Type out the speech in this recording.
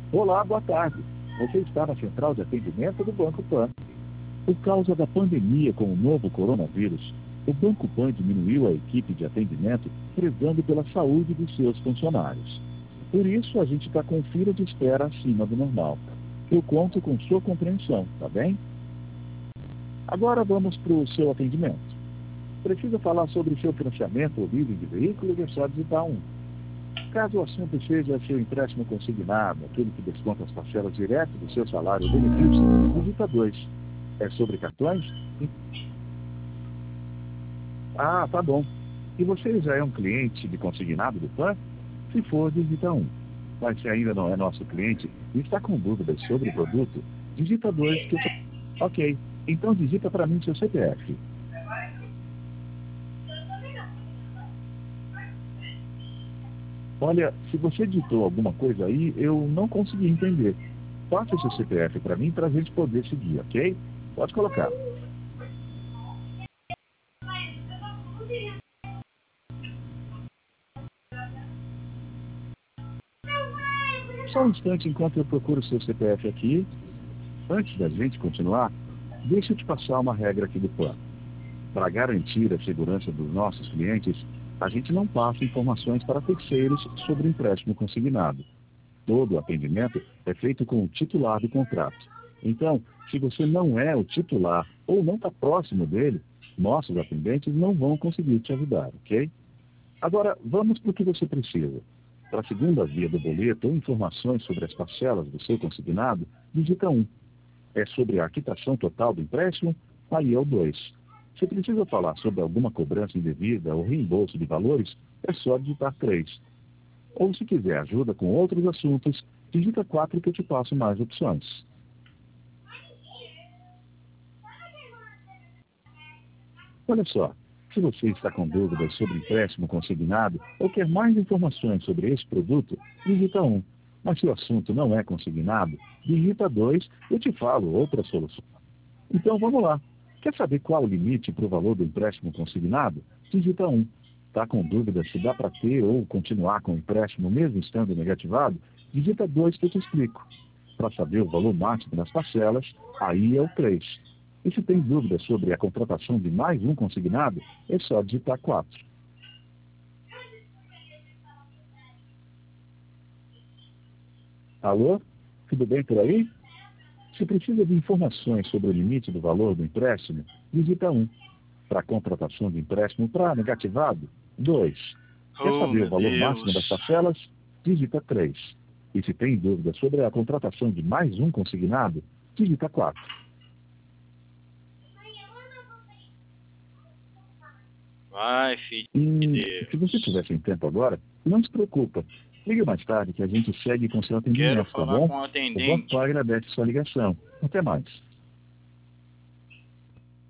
Olá, boa tarde. Você está na central de atendimento do Banco Pan. Por causa da pandemia com o novo coronavírus, o Banco Pan diminuiu a equipe de atendimento prezando pela saúde dos seus funcionários. Por isso, a gente está com fila de espera acima do normal. Eu conto com sua compreensão, tá bem? Agora vamos para o seu atendimento. Precisa falar sobre seu financiamento ou leasing de veículos, é só digitar 1. Caso o assunto seja seu empréstimo consignado, aquele que desconta as parcelas direto do seu salário ou benefício, digita 2. É sobre cartões? Ah, tá bom. E você já é um cliente de consignado do PAN? Se for, digita 1. Mas se ainda não é nosso cliente e está com dúvidas sobre o produto, digita 2 que eu... Ok, então digita para mim seu CPF. Olha, se você digitou alguma coisa aí, eu não consegui entender. Passe o seu CPF para mim para a gente poder seguir, ok? Pode colocar. Só um instante enquanto eu procuro o seu CPF aqui. Antes da gente continuar, deixa eu te passar uma regra aqui do plano. Para garantir a segurança dos nossos clientes, a gente não passa informações para terceiros sobre empréstimo consignado. Todo o atendimento é feito com o titular do contrato. Então, se você não é o titular ou não está próximo dele, nossos atendentes não vão conseguir te ajudar, ok? Agora, vamos para o que você precisa. Para a segunda via do boleto ou informações sobre as parcelas do seu consignado, digita 1. É sobre a quitação total do empréstimo? Aí é o 2. Se precisa falar sobre alguma cobrança indevida ou reembolso de valores, é só digitar 3. Ou se quiser ajuda com outros assuntos, digita 4 que eu te passo mais opções. Olha só, se você está com dúvidas sobre empréstimo consignado ou quer mais informações sobre esse produto, digita 1. Mas se o assunto não é consignado, digita 2 e eu te falo outra solução. Então vamos lá. Quer saber qual o limite para o valor do empréstimo consignado? Digita 1. Está com dúvida se dá para ter ou continuar com o empréstimo mesmo estando negativado? Digita 2 que eu te explico. Para saber o valor máximo das parcelas, aí é o 3. E se tem dúvida sobre a contratação de mais um consignado, é só digitar 4. Alô? Tudo bem por aí? Se precisa de informações sobre o limite do valor do empréstimo, digita 1. Para contratação de empréstimo para negativado, 2. Quer Oh, saber o meu valor máximo das Deus. parcelas? Digita 3. E se tem dúvida sobre a contratação de mais um consignado, digita 4. Vai, filho de E se você Deus. tiver sem tempo agora, não se preocupa. Ligue mais tarde que a gente segue com seu Quero atendimento, tá falar bom? com o O Banco atendente. agradece sua ligação. Até mais.